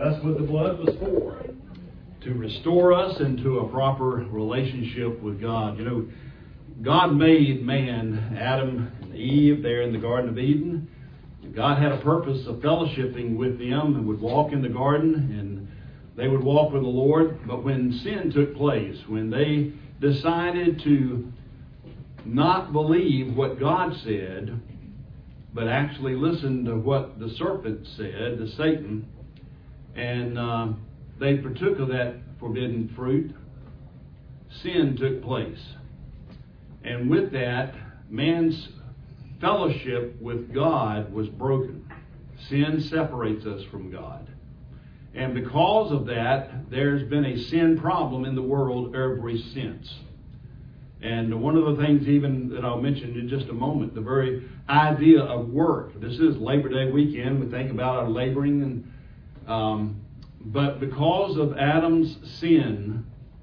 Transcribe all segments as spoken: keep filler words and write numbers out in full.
That's what the blood was for, to restore us into a proper relationship with God. You know, God made man, Adam and Eve, there in the Garden of Eden. God had a purpose of fellowshipping with them and would walk in the garden, and they would walk with the Lord. But when sin took place, when they decided to not believe what God said, but actually listen to what the serpent said, to Satan, and uh, they partook of that forbidden fruit, sin took place. And with that, man's fellowship with God was broken. Sin separates us from God. And because of that, there's been a sin problem in the world ever since. And one of the things even that I'll mention in just a moment, the very idea of work. This is Labor Day weekend. We think about our laboring. and um, But because of Adam's sin,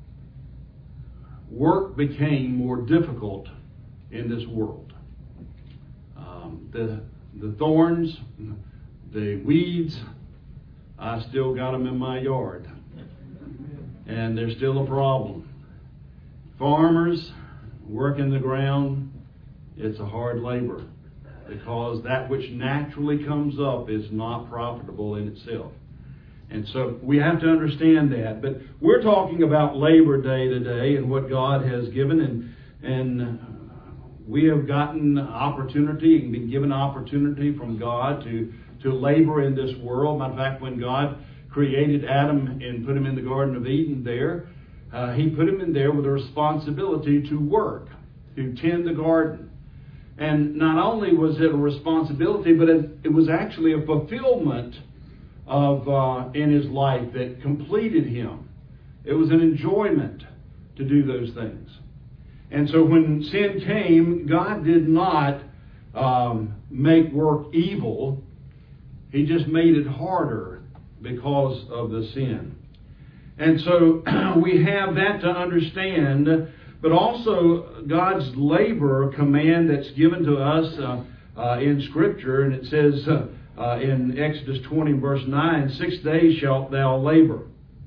work became more difficult in this world. Um, the, the thorns, the weeds, I still got them in my yard. And they're still a problem. Farmers working the ground, it's a hard labor, because that which naturally comes up is not profitable in itself. And so we have to understand that. But we're talking about Labor Day today and what God has given. And, and we have gotten opportunity and been given opportunity from God to, to labor in this world. Matter of fact, when God created Adam and put him in the Garden of Eden there, Uh, he put him in there with a responsibility to work, to tend the garden. And not only was it a responsibility, but it, it was actually a fulfillment of uh, in his life that completed him. It was an enjoyment to do those things. And so when sin came, God did not um, make work evil. He just made it harder because of the sin. And so we have that to understand, but also God's labor command that's given to us uh, uh, in Scripture. And it says uh, uh, in Exodus twenty, verse nine, six days shalt thou labor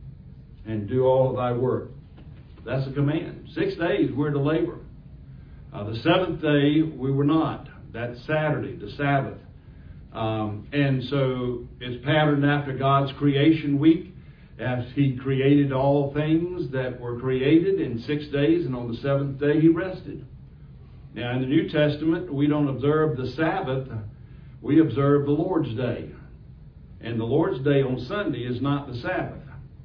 and do all thy work. That's a command. Six days we're to labor. Uh, the seventh day we were not. That's Saturday, the Sabbath. Um, and so it's patterned after God's creation week, as He created all things that were created in six days, and on the seventh day He rested. Now in the New Testament, we don't observe the Sabbath, we observe the Lord's Day. And the Lord's Day on Sunday is not the Sabbath.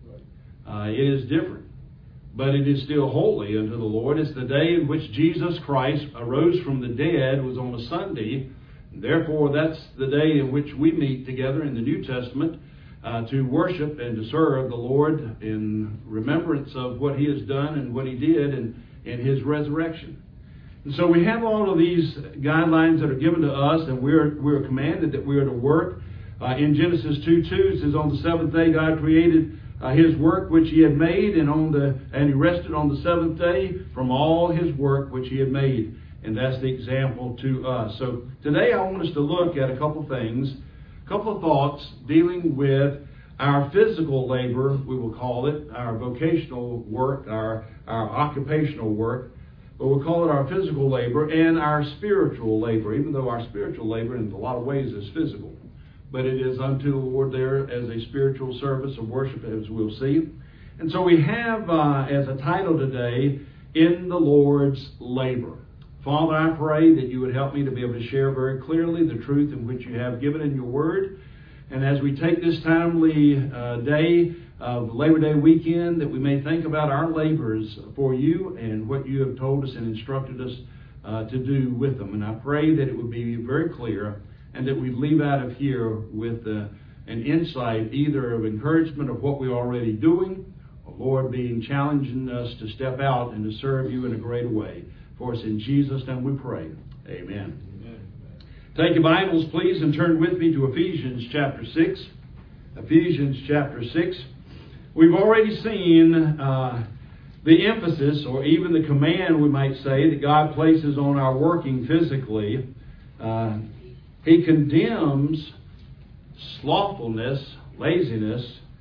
Uh, it is different. But it is still holy unto the Lord. It's the day in which Jesus Christ arose from the dead, was on a Sunday. Therefore, that's the day in which we meet together in the New Testament Uh, to worship and to serve the Lord in remembrance of what He has done and what He did in, in His resurrection. And so we have all of these guidelines that are given to us, and we're we're commanded that we are to work. Uh, in Genesis two two, it says, on the seventh day God created uh, His work which He had made, and on the and He rested on the seventh day from all His work which He had made. And that's the example to us. So today I want us to look at a couple things. A couple of thoughts dealing with our physical labor, we will call it, our vocational work, our, our occupational work, but we'll call it our physical labor, and our spiritual labor, even though our spiritual labor in a lot of ways is physical. But it is unto the Lord there as a spiritual service of worship, as we'll see. And so we have uh, as a title today, In the Lord's Labor. Father, I pray that you would help me to be able to share very clearly the truth in which you have given in your word. And as we take this timely uh, day of Labor Day weekend, that we may think about our labors for you and what you have told us and instructed us uh, to do with them. And I pray that it would be very clear, and that we'd leave out of here with uh, an insight either of encouragement of what we're already doing, or Lord, being challenging us to step out and to serve you in a greater way. For us in Jesus' name we pray. Amen. Amen. Take your Bibles, please, and turn with me to Ephesians chapter six. Ephesians chapter six. We've already seen uh, the emphasis, or even the command, we might say, that God places on our working physically. Uh, he condemns slothfulness, laziness,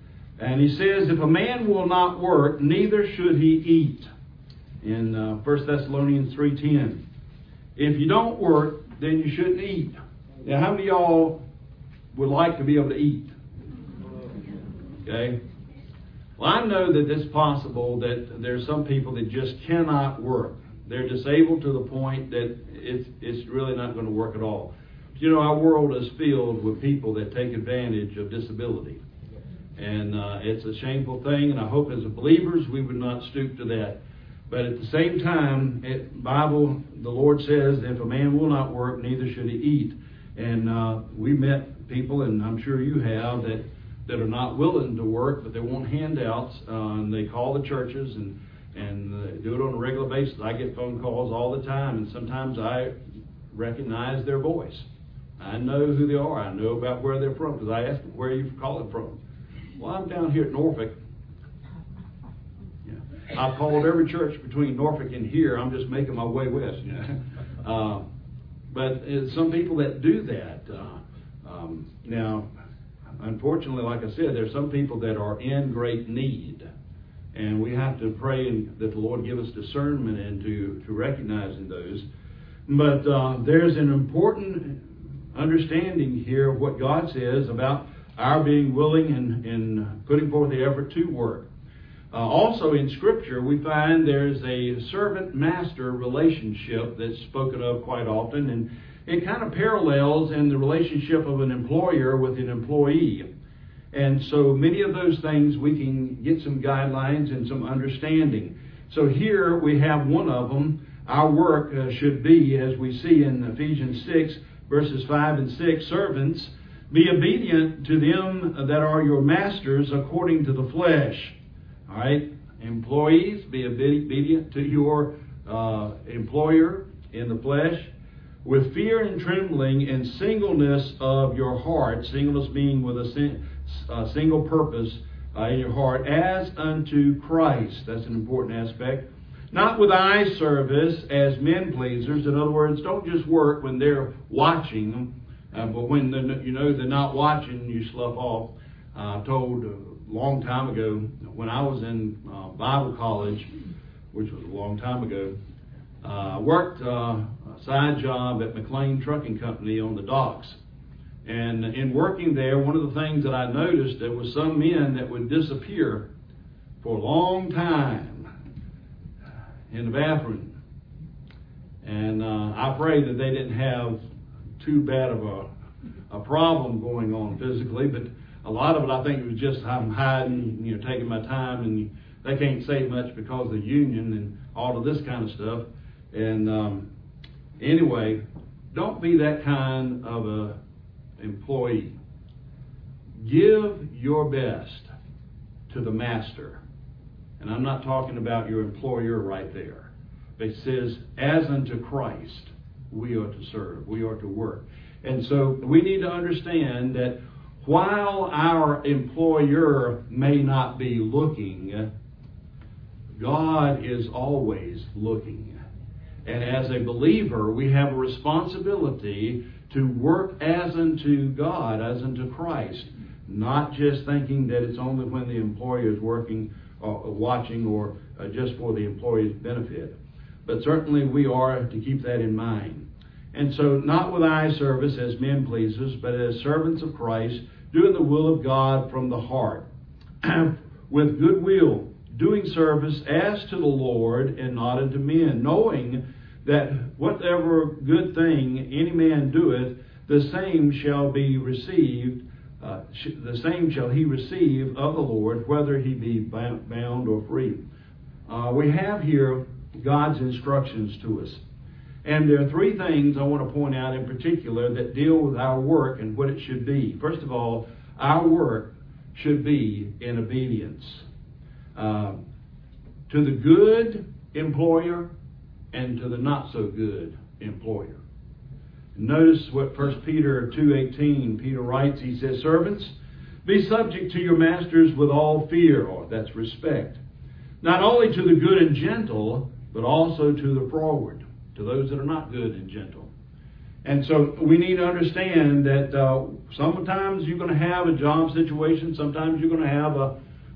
And he says, if a man will not work, neither should he eat. In uh, First Thessalonians three ten. If you don't work, then you shouldn't eat. Now, how many of y'all would like to be able to eat? Okay? Well, I know that it's possible that there's some people that just cannot work. They're disabled to the point that it's, it's really not going to work at all. You know, our world is filled with people that take advantage of disability. And uh, it's a shameful thing, and I hope as believers we would not stoop to that. But at the same time, the Bible, the Lord says, if a man will not work, neither should he eat. And uh, we met people, and I'm sure you have, that, that are not willing to work, but they want handouts, uh, and they call the churches and, and uh, do it on a regular basis. I get phone calls all the time, and sometimes I recognize their voice. I know who they are. I know about where they're from, because I ask them, where are you calling from? Well, I'm down here at Norfolk. Yeah. I've called every church between Norfolk and here. I'm just making my way west. You know? uh, but it's some people that do that. Uh, um, now, unfortunately, like I said, there's some people that are in great need. And we have to pray and that the Lord give us discernment and to, to recognizing those. But uh, there's an important understanding here of what God says about our being willing and, and putting forth the effort to work. Uh, also in Scripture, we find there's a servant-master relationship that's spoken of quite often, and it kind of parallels in the relationship of an employer with an employee. And so many of those things we can get some guidelines and some understanding. So here we have one of them. Our work uh, should be, as we see in Ephesians six, verses five and six, servants, be obedient to them that are your masters according to the flesh. All right? Employees, be obedient to your uh, employer in the flesh, with fear and trembling and singleness of your heart, singleness being with a sin, uh, single purpose uh, in your heart, as unto Christ. That's an important aspect. Not with eye service as men pleasers. In other words, don't just work when they're watching, uh, but when you know they're not watching, you slough off. Uh, I told a long time ago, when I was in uh, Bible college, which was a long time ago, I uh, worked uh, a side job at McLean Trucking Company on the docks. And in working there, one of the things that I noticed, there was some men that would disappear for a long time in the bathroom. And uh, I pray that they didn't have too bad of a, a problem going on physically, but a lot of it I think it was just I'm hiding, you know, taking my time, and they can't say much because of the union and all of this kind of stuff. And um, anyway, don't be that kind of a employee. Give your best to the master. And I'm not talking about your employer right there. It says, as unto Christ, we are to serve. We are to work. And so we need to understand that while our employer may not be looking, God is always looking. And as a believer, we have a responsibility to work as unto God, as unto Christ. Not just thinking that it's only when the employer is working or watching or uh, just for the employee's benefit. But certainly we are to keep that in mind. And so not with eye service as men pleasers, but as servants of Christ, doing the will of God from the heart, with good will, doing service as to the Lord and not unto men, knowing that whatever good thing any man doeth, the same shall be received, uh, sh- the same shall he receive of the Lord, whether he be bound or free. Uh, we have here God's instructions to us. And there are three things I want to point out in particular that deal with our work and what it should be. First of all, our work should be in obedience uh, to the good employer and to the not so good employer. Notice what First Peter two eighteen, Peter writes, he says, servants, be subject to your masters with all fear, or that's respect, not only to the good and gentle, but also to the froward, to those that are not good and gentle. And so we need to understand that uh, sometimes you're going to have a job situation, sometimes you're going to have a,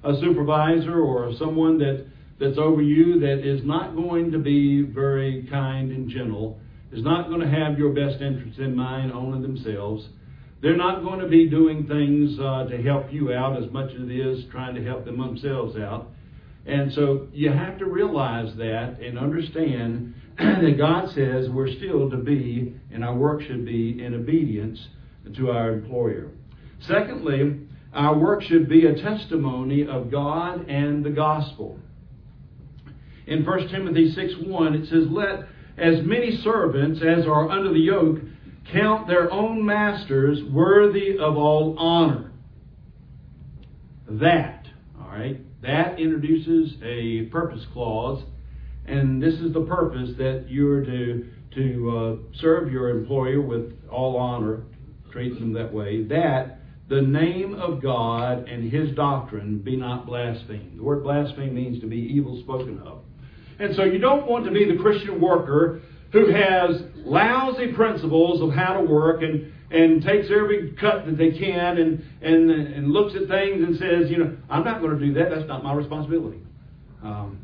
a supervisor or someone that, that's over you that is not going to be very kind and gentle, is not going to have your best interests in mind only themselves. They're not going to be doing things uh, to help you out as much as it is trying to help them themselves out. And so you have to realize that and understand that God says we're still to be, and our work should be, in obedience to our employer. Secondly, our work should be a testimony of God and the gospel. In First Timothy six one, it says, "Let as many servants as are under the yoke count their own masters worthy of all honor." That, all right, that introduces a purpose clause, and this is the purpose, that you're to to uh, serve your employer with all honor, treat them that way, that the name of God and His doctrine be not blasphemed. The word blaspheme means to be evil spoken of. And so you don't want to be the Christian worker who has lousy principles of how to work and, and takes every cut that they can and, and, and looks at things and says, you know, I'm not going to do that. That's not my responsibility. Um,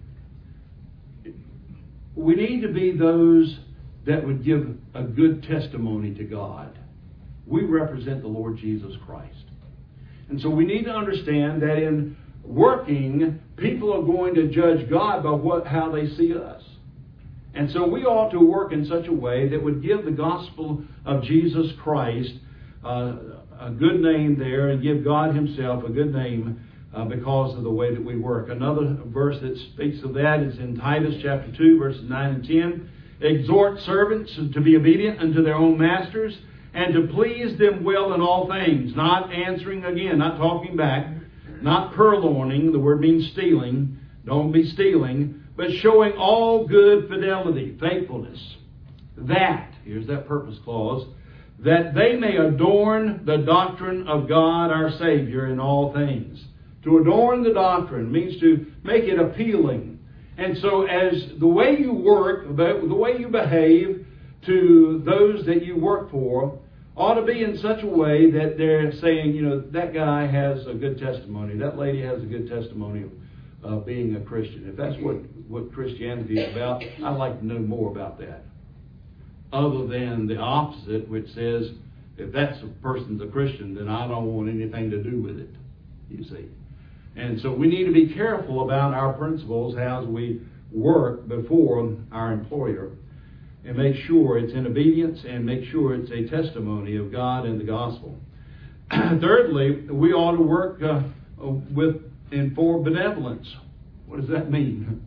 we need to be those that would give a good testimony to God. We represent the Lord Jesus Christ. And so we need to understand that in working, people are going to judge God by what how they see us. And so we ought to work in such a way that would give the gospel of Jesus Christ uh, a good name there, and give God Himself a good name uh, because of the way that we work. Another verse that speaks of that is in Titus chapter two, verses nine and ten. "Exhort servants to be obedient unto their own masters, and to please them well in all things," not answering again, not talking back, not purloining, the word means stealing, don't be stealing, but showing all good fidelity, faithfulness. That, here's that purpose clause, "that they may adorn the doctrine of God our Savior in all things." To adorn the doctrine means to make it appealing. And so as the way you work, the way you behave to those that you work for ought to be in such a way that they're saying, you know, that guy has a good testimony, that lady has a good testimony of uh, being a Christian. If that's what, what Christianity is about, I'd like to know more about that. Other than the opposite, which says, if that's a person's a Christian, then I don't want anything to do with it, you see. And so we need to be careful about our principles as we work before our employer, and make sure it's in obedience, and make sure it's a testimony of God and the gospel. Thirdly, we ought to work uh, with and for benevolence. What does that mean?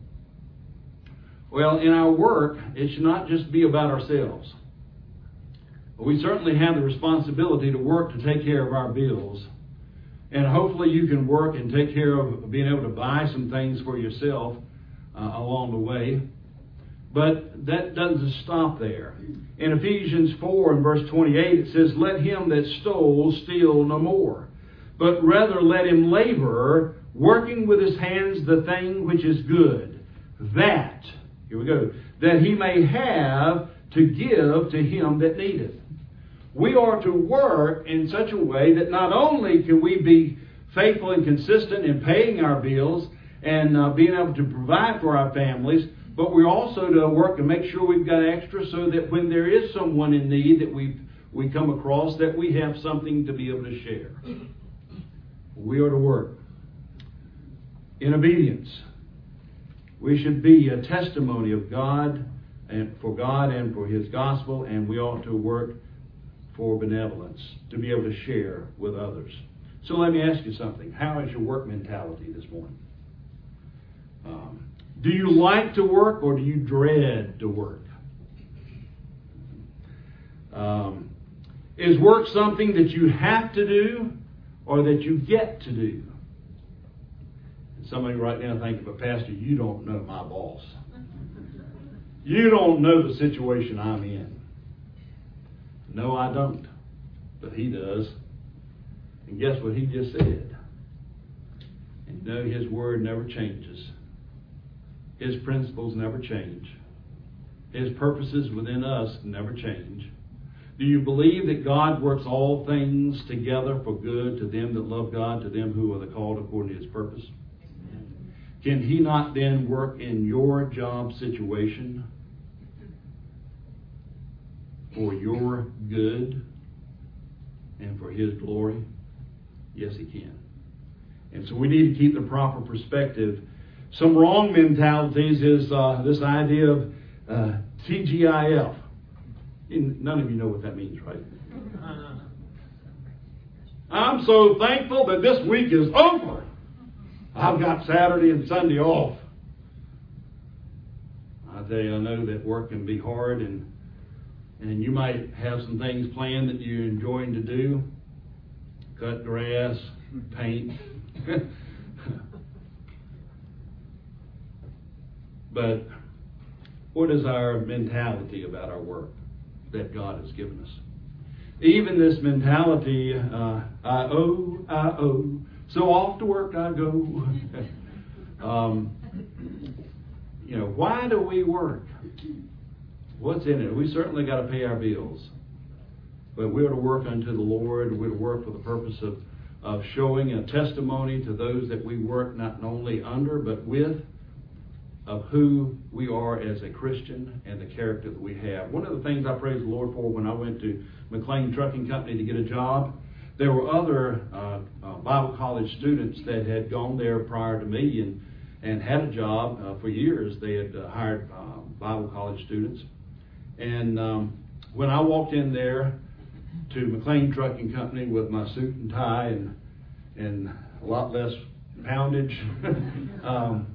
Well, in our work, it should not just be about ourselves. We certainly have the responsibility to work to take care of our bills. And hopefully you can work and take care of being able to buy some things for yourself uh, along the way. But that doesn't stop there. In Ephesians four and verse twenty-eight, it says, "Let him that stole steal no more, but rather let him labor, working with his hands the thing which is good, that," here we go, "that he may have to give to him that needeth." We are to work in such a way that not only can we be faithful and consistent in paying our bills and uh, being able to provide for our families, but we're also to work and make sure we've got extra so that when there is someone in need that we we come across, that we have something to be able to share. We are to work in obedience. We should be a testimony of God and for God and for His gospel, and we ought to work for benevolence, to be able to share with others. So let me ask you something. How is your work mentality this morning? Um, Do you like to work, or do you dread to work? Um, is work something that you have to do, or that you get to do? And somebody right now thinking, "But Pastor, you don't know my boss. You don't know the situation I'm in." No, I don't. But he does. And guess what he just said? And you know, His word never changes. His principles never change. His purposes within us never change. Do you believe that God works all things together for good to them that love God, to them who are the called according to His purpose? Amen. Can He not then work in your job situation for your good and for His glory? Yes, He can. And so we need to keep the proper perspective. Some wrong mentalities is uh, this idea of uh, T G I F. None of you know what that means, right? I'm so thankful that this week is over. I've got Saturday and Sunday off. I tell you, I know that work can be hard, and and you might have some things planned that you're enjoying to do. Cut grass, paint. But what is our mentality about our work that God has given us? Even this mentality, uh, I owe, I owe, so off to work I go. um, you know, why do we work? What's in it? We certainly got to pay our bills. But we're to work unto the Lord. We're to work for the purpose of, of showing a testimony to those that we work not only under, but with, of who we are as a Christian and the character that we have. One of the things I praised the Lord for when I went to McLean Trucking Company to get a job, there were other uh, uh, Bible college students that had gone there prior to me and, and had a job uh, for years. They had uh, hired uh, Bible college students. And um, when I walked in there to McLean Trucking Company with my suit and tie and, and a lot less poundage, um,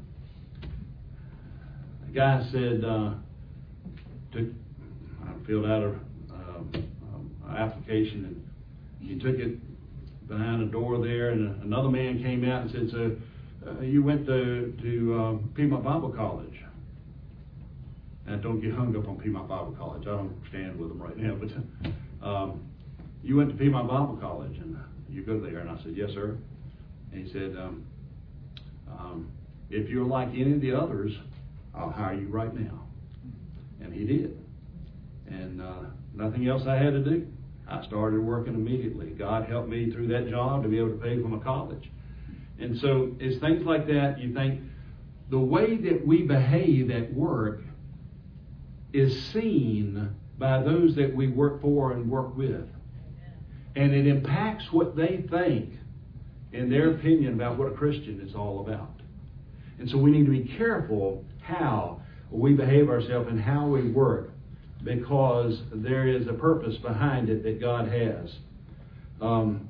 the guy said, uh, took, I filled out an um, um, application, and he took it behind a door there, and another man came out and said, so uh, you went to, to uh, Piedmont Bible College. And don't get hung up on Piedmont Bible College. I don't stand with them right now, but um, you went to Piedmont Bible College, and you go there. And I said, yes, sir. And he said, um, um, if you're like any of the others, I'll hire you right now. And he did. And uh, nothing else I had to do. I started working immediately. God helped me through that job to be able to pay for my college. And so it's things like that. You think the way that we behave at work is seen by those that we work for and work with. And it impacts what they think and their opinion about what a Christian is all about. And so we need to be careful how we behave ourselves and how we work, because there is a purpose behind it that God has. Um,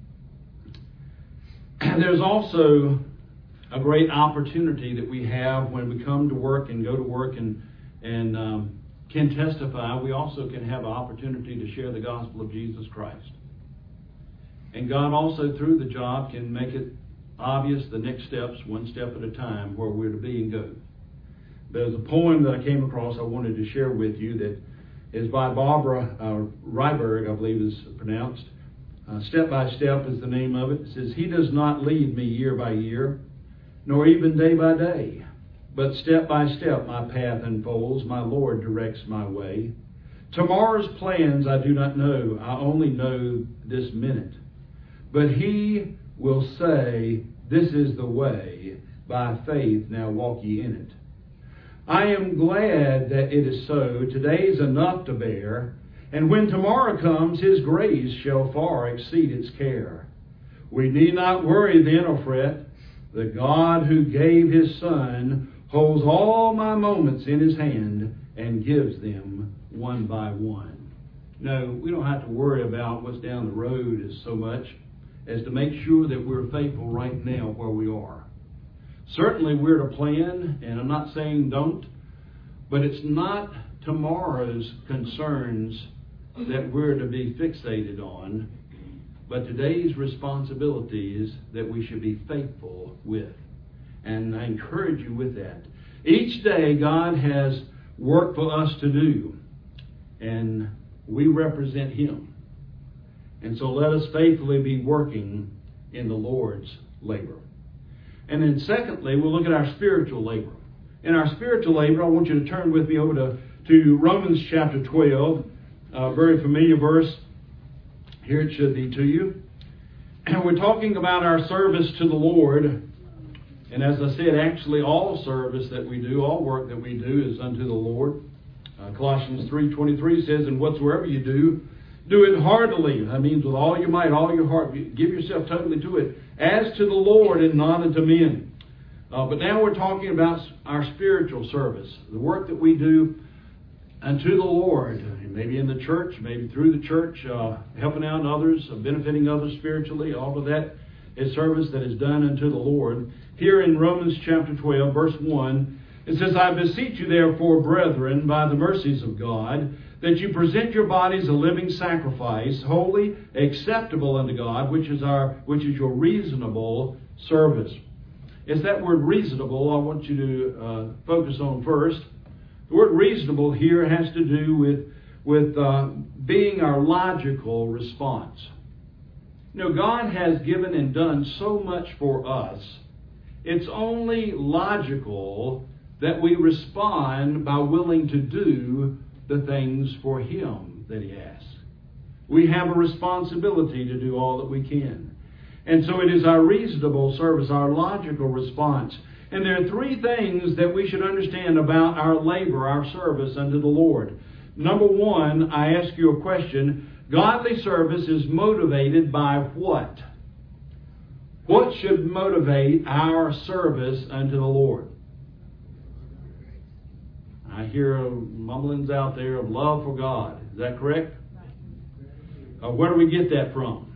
and there's also a great opportunity that we have when we come to work and go to work and and um, can testify. We also can have an opportunity to share the gospel of Jesus Christ. And God also, through the job, can make it obvious the next steps, one step at a time, where we're to be and go. There's a poem that I came across I wanted to share with you that is by Barbara uh, Ryberg, I believe is pronounced. Uh, Step by Step is the name of it. It says, He does not lead me year by year, nor even day by day, but step by step my path unfolds, my Lord directs my way. Tomorrow's plans I do not know, I only know this minute. But He will say, this is the way, by faith now walk ye in it. I am glad that it is so, today's enough to bear, and when tomorrow comes, His grace shall far exceed its care. We need not worry then or fret, the God who gave His Son holds all my moments in His hand and gives them one by one. No, we don't have to worry about what's down the road as so much as to make sure that we're faithful right now where we are. Certainly we're to plan, and I'm not saying don't, but it's not tomorrow's concerns that we're to be fixated on, but today's responsibilities that we should be faithful with. And I encourage you with that. Each day God has work for us to do, and we represent Him. And so let us faithfully be working in the Lord's labor. And then secondly, we'll look at our spiritual labor. In our spiritual labor, I want you to turn with me over to, to Romans chapter twelve. A very familiar verse. Here it should be to you. And we're talking about our service to the Lord. And as I said, actually all service that we do, all work that we do is unto the Lord. Uh, Colossians three twenty-three says, and whatsoever you do, do it heartily. That means with all your might, all your heart. Give yourself totally to it. As to the Lord and not unto men. Uh, but now we're talking about our spiritual service. The work that we do unto the Lord. Maybe in the church, maybe through the church, uh, helping out others, uh, benefiting others spiritually. All of that is service that is done unto the Lord. Here in Romans chapter twelve, verse one, it says, I beseech you therefore, brethren, by the mercies of God, that you present your bodies a living sacrifice, holy, acceptable unto God, which is our, which is your reasonable service. It's that word reasonable I want you to uh, focus on first. The word reasonable here has to do with, with uh, being our logical response. You know, God has given and done so much for us. It's only logical that we respond by willing to do the things for Him that He asks. We have a responsibility to do all that we can. And so it is our reasonable service, our logical response. And there are three things that we should understand about our labor, our service unto the Lord. Number one, I ask you a question. Godly service is motivated by what? What should motivate our service unto the Lord? I hear mumblings out there of love for God. Is that correct? Uh, where do we get that from?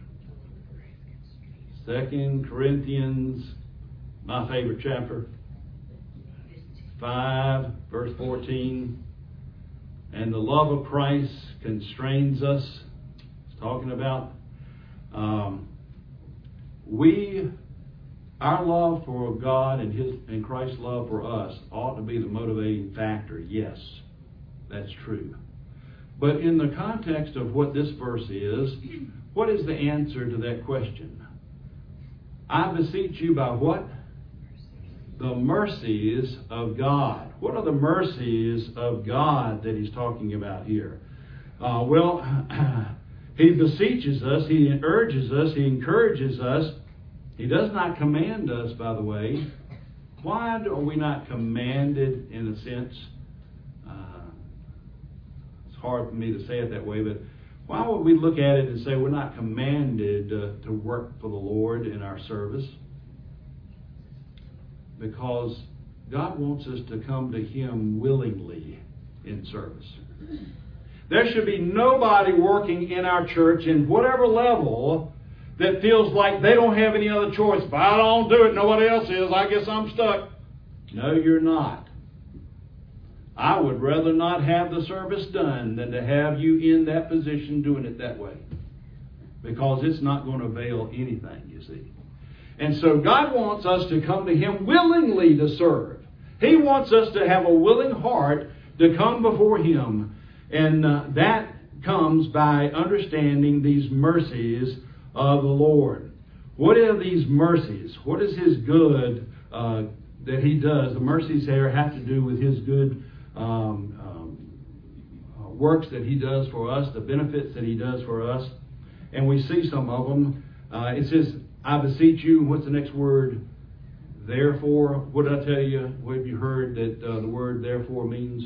Second Corinthians, my favorite chapter, five, verse fourteen. And the love of Christ constrains us. It's talking about um, we, our love for God and His and Christ's love for us ought to be the motivating factor. Yes, that's true. But in the context of what this verse is, what is the answer to that question? I beseech you by what? The mercies of God. What are the mercies of God that he's talking about here? Uh, well, he beseeches us, he urges us, he encourages us. He does not command us, by the way. Why are we not commanded in a sense? Uh, it's hard for me to say it that way, but why would we look at it and say we're not commanded uh, to work for the Lord in our service? Because God wants us to come to Him willingly in service. There should be nobody working in our church in whatever level that feels like they don't have any other choice. If I don't do it, nobody else is. I guess I'm stuck. No, you're not. I would rather not have the service done than to have you in that position doing it that way. Because it's not going to avail anything, you see. And so God wants us to come to Him willingly to serve. He wants us to have a willing heart to come before Him. And uh, that comes by understanding these mercies of the Lord. What are these mercies? What is His good uh, that He does? The mercies here have to do with His good um, um, uh, works that He does for us, the benefits that He does for us. And we see some of them. Uh, it says, I beseech you, what's the next word? Therefore. What did I tell you? What have you heard that uh, the word therefore means?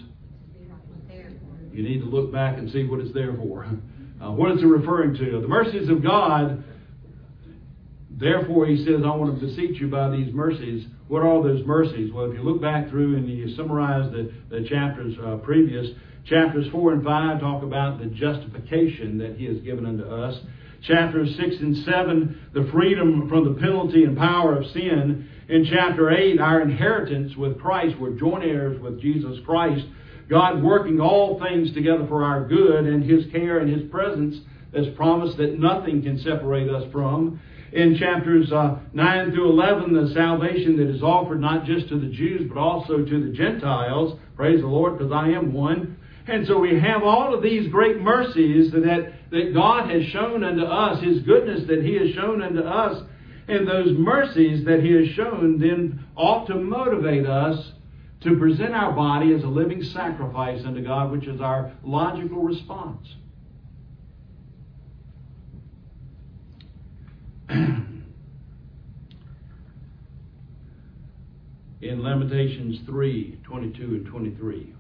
You need to look back and see what it's there for. Uh, what is it referring to? The mercies of God. Therefore, he says, I want to beseech you by these mercies. What are those mercies? Well, if you look back through and you summarize the, the chapters uh, previous, chapters four and five talk about the justification that He has given unto us. Chapters six and seven, the freedom from the penalty and power of sin. In chapter eight, our inheritance with Christ. We're joint heirs with Jesus Christ. God working all things together for our good, and His care and His presence as promised that nothing can separate us from. In chapters uh, nine through eleven, the salvation that is offered not just to the Jews, but also to the Gentiles. Praise the Lord, because I am one. And so we have all of these great mercies that, that God has shown unto us, His goodness that He has shown unto us. And those mercies that He has shown then ought to motivate us to present our body as a living sacrifice unto God, which is our logical response. in Lamentations three, twenty-two and twenty-three.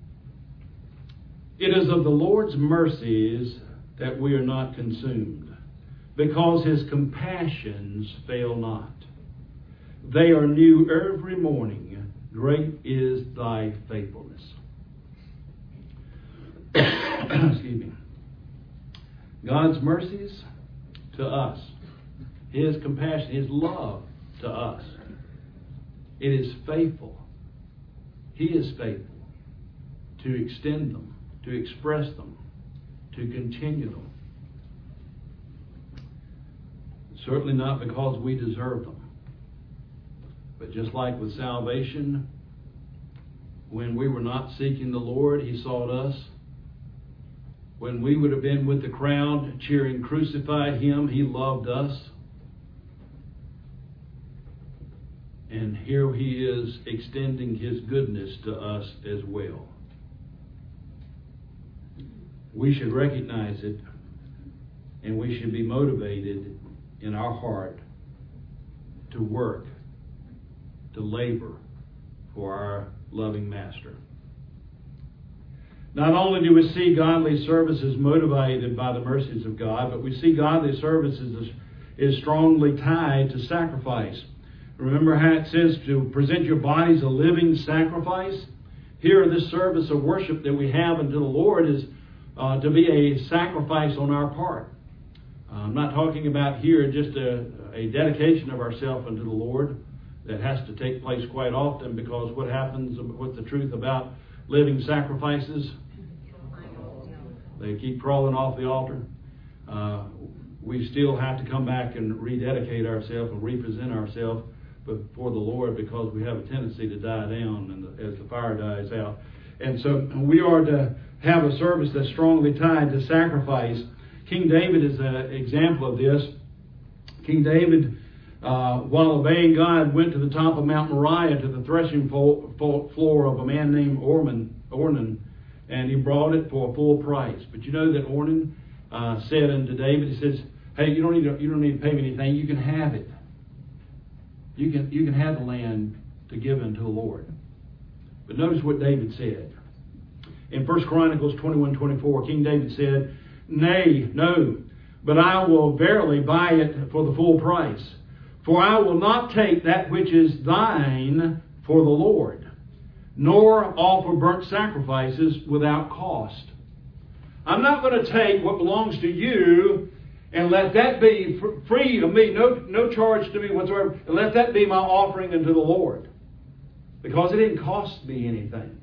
It is of the Lord's mercies that we are not consumed, because his compassions fail not. They are new every morning. Great is thy faithfulness. Excuse me. God's mercies to us, his compassion, his love to us, it is faithful. He is faithful to extend them, to express them, to continue them. Certainly not because we deserve them. But just like with salvation, when we were not seeking the Lord, he sought us. When we would have been with the crowd cheering, "Crucify him," he loved us. And here he is extending his goodness to us as well. We should recognize it, and we should be motivated in our heart to work, to labor for our loving Master. Not only do we see godly services motivated by the mercies of God, but we see godly services is, is strongly tied to sacrifice. Remember how it says to present your bodies a living sacrifice? Here, this service of worship that we have unto the Lord is uh, to be a sacrifice on our part. Uh, I'm not talking about here just a, a dedication of ourselves unto the Lord that has to take place quite often, because what happens with the truth about living sacrifices? They keep crawling off the altar. Uh, we still have to come back and rededicate ourselves and represent ourselves before the Lord, because we have a tendency to die down and the, as the fire dies out. And so we are to have a service that's strongly tied to sacrifice. King David is an example of this. King David, uh, while obeying God, went to the top of Mount Moriah to the threshing floor of a man named Ornan, Ornan, and he brought it for a full price. But you know that Ornan uh, said unto David, he says, "Hey, you don't need to, you don't need to pay me anything. You can have it. You can you can have the land to give unto the Lord." But notice what David said. In First Chronicles twenty-one twenty-four, King David said, "Nay, no, but I will verily buy it for the full price. For I will not take that which is thine for the Lord, nor offer burnt sacrifices without cost." I'm not going to take what belongs to you and let that be free to me, no, no charge to me whatsoever, and let that be my offering unto the Lord, because it didn't cost me anything.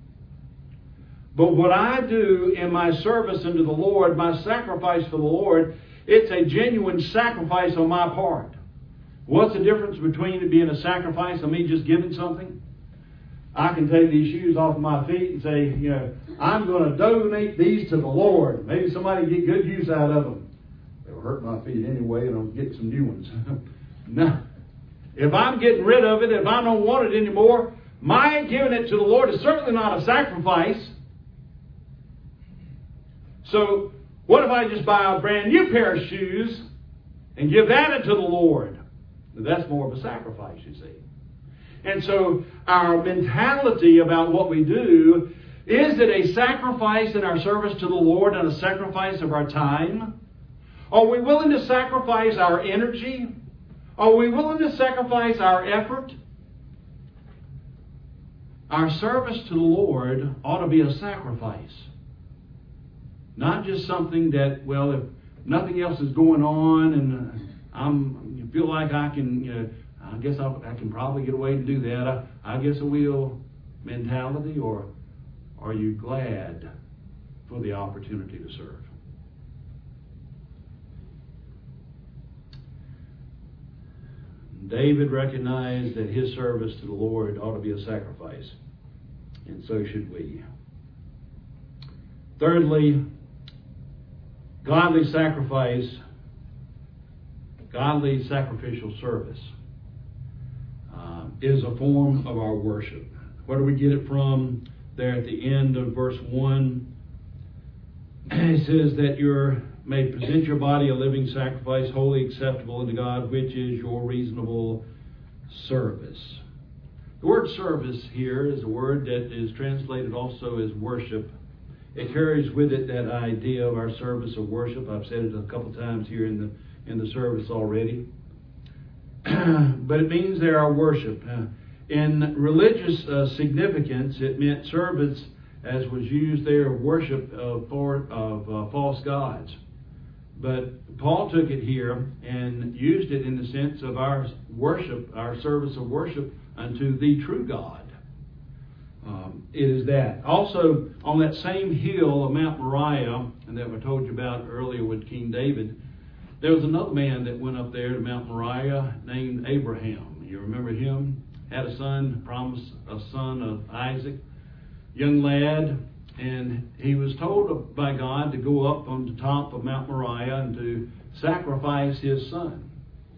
But what I do in my service unto the Lord, my sacrifice for the Lord, it's a genuine sacrifice on my part. What's the difference between it being a sacrifice and me just giving something? I can take these shoes off of my feet and say, you know, I'm going to donate these to the Lord. Maybe somebody will get good use out of them. They'll hurt my feet anyway, and I'll get some new ones. No. If I'm getting rid of it, if I don't want it anymore, my giving it to the Lord is certainly not a sacrifice. So, what if I just buy a brand new pair of shoes and give that unto the Lord? That's more of a sacrifice, you see. And so, our mentality about what we do, is it a sacrifice in our service to the Lord and a sacrifice of our time? Are we willing to sacrifice our energy? Are we willing to sacrifice our effort? Our service to the Lord ought to be a sacrifice. Not just something that, well, if nothing else is going on and I'm, you feel like I can, you know, I guess I'll, I can probably get away to do that. I, I guess I will mentality, or are you glad for the opportunity to serve? David recognized that his service to the Lord ought to be a sacrifice, and so should we. Thirdly, godly sacrifice, godly sacrificial service uh, is a form of our worship. Where do we get it from? There at the end of verse one, it says that your may present your body a living sacrifice, wholly acceptable unto God, which is your reasonable service. The word service here is a word that is translated also as worship. It carries with it that idea of our service of worship. I've said it a couple times here in the in the service already. But it means they are worship. Uh, in religious uh, significance, it meant service, as was used there, of worship of, for, of uh, false gods. But Paul took it here and used it in the sense of our worship, our service of worship unto the true God. Um, it is that. Also, on that same hill of Mount Moriah, and that I told you about earlier with King David, there was another man that went up there to Mount Moriah named Abraham. You remember him? Had a son, promised a son of Isaac, young lad, and he was told by God to go up on the top of Mount Moriah and to sacrifice his son.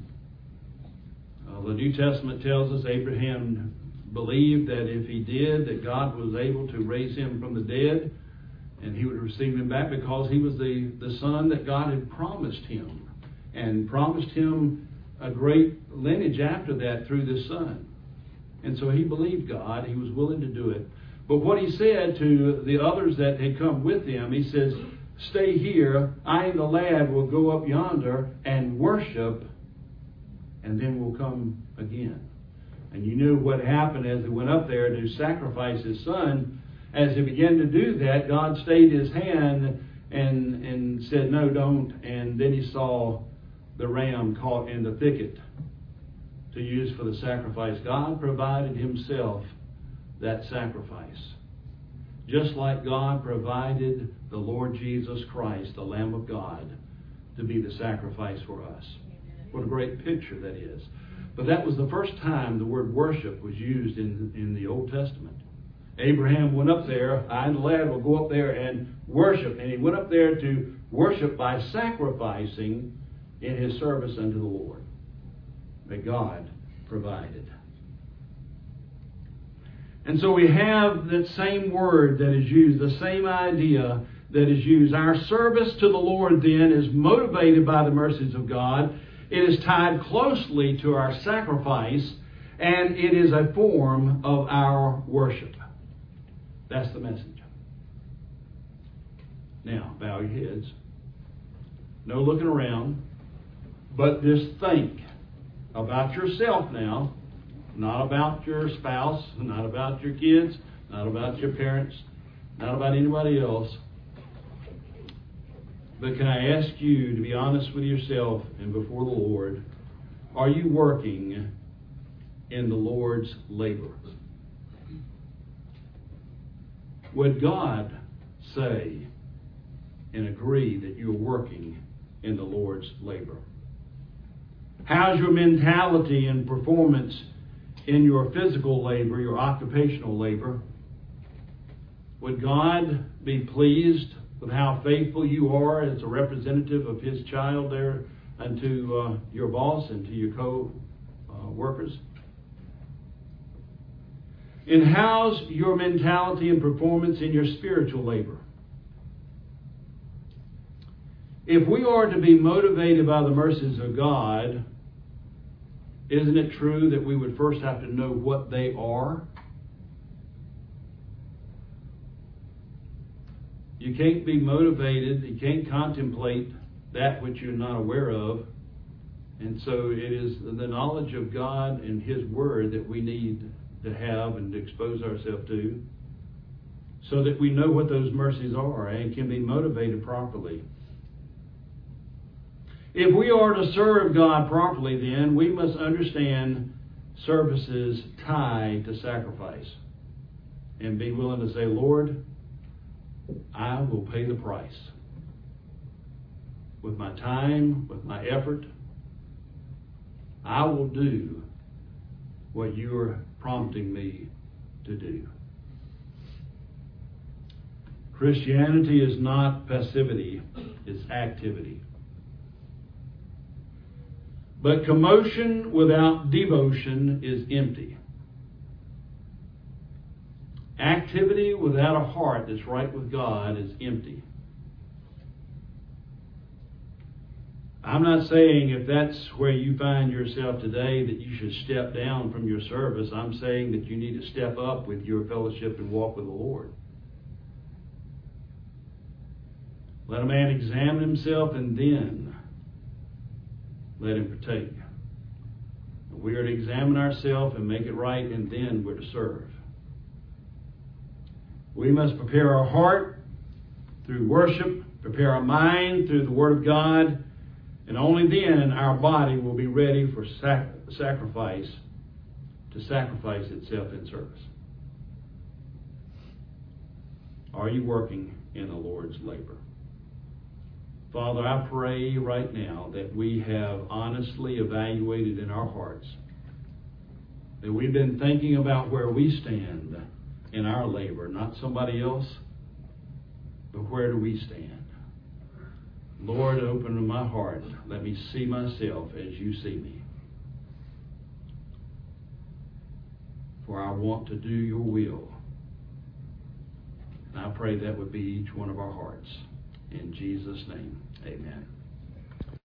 Uh, the New Testament tells us Abraham believed that if he did, that God was able to raise him from the dead, and he would receive him back because he was the, the son that God had promised him, and promised him a great lineage after that through this son. And so he believed God. He was willing to do it. But what he said to the others that had come with him, he says, stay here. I and the lad will go up yonder and worship, and then we'll come again. And you knew what happened as he went up there to sacrifice his son. As he began to do that, God stayed his hand and, and said, no, don't. And then he saw the ram caught in the thicket to use for the sacrifice. God provided himself that sacrifice. Just like God provided the Lord Jesus Christ, the Lamb of God, to be the sacrifice for us. What a great picture that is. But that was the first time the word worship was used in, in the Old Testament. Abraham went up there, I and the lad will go up there and worship. And he went up there to worship by sacrificing in his service unto the Lord that God provided. And so we have that same word that is used, the same idea that is used. Our service to the Lord then is motivated by the mercies of God. It is tied closely to our sacrifice, and it is a form of our worship. That's the message. Now, bow your heads. No looking around, but just think about yourself now. Not about your spouse, not about your kids, not about your parents, not about anybody else. But can I ask you to be honest with yourself and before the Lord? Are you working in the Lord's labor? Would God say and agree that you're working in the Lord's labor? How's your mentality and performance in your physical labor, your occupational labor? Would God be pleased with how faithful you are as a representative of His child there unto uh, your boss and to your co-workers? And how's your mentality and performance in your spiritual labor? If we are to be motivated by the mercies of God, isn't it true that we would first have to know what they are? You can't be motivated, you can't contemplate that which you're not aware of. And so it is the knowledge of God and His Word that we need to have and to expose ourselves to, so that we know what those mercies are and can be motivated properly. If we are to serve God properly, then we must understand services tied to sacrifice and be willing to say, Lord, I will pay the price with my time, with my effort. I will do what you're prompting me to do. Christianity is not passivity, it's activity. But commotion without devotion is empty. Activity without a heart that's right with God is empty. I'm not saying if that's where you find yourself today that you should step down from your service. I'm saying that you need to step up with your fellowship and walk with the Lord. Let a man examine himself and then let him partake. We are to examine ourselves and make it right, and then we're to serve. We must prepare our heart through worship, prepare our mind through the Word of God, and only then our body will be ready for sac- sacrifice, to sacrifice itself in service. Are you working in the Lord's labor? Father, I pray right now that we have honestly evaluated in our hearts, that we've been thinking about where we stand in our labor, not somebody else, but where do we stand? Lord, open my heart. Let me see myself as you see me. For I want to do your will. And I pray that would be each one of our hearts. In Jesus' name, amen.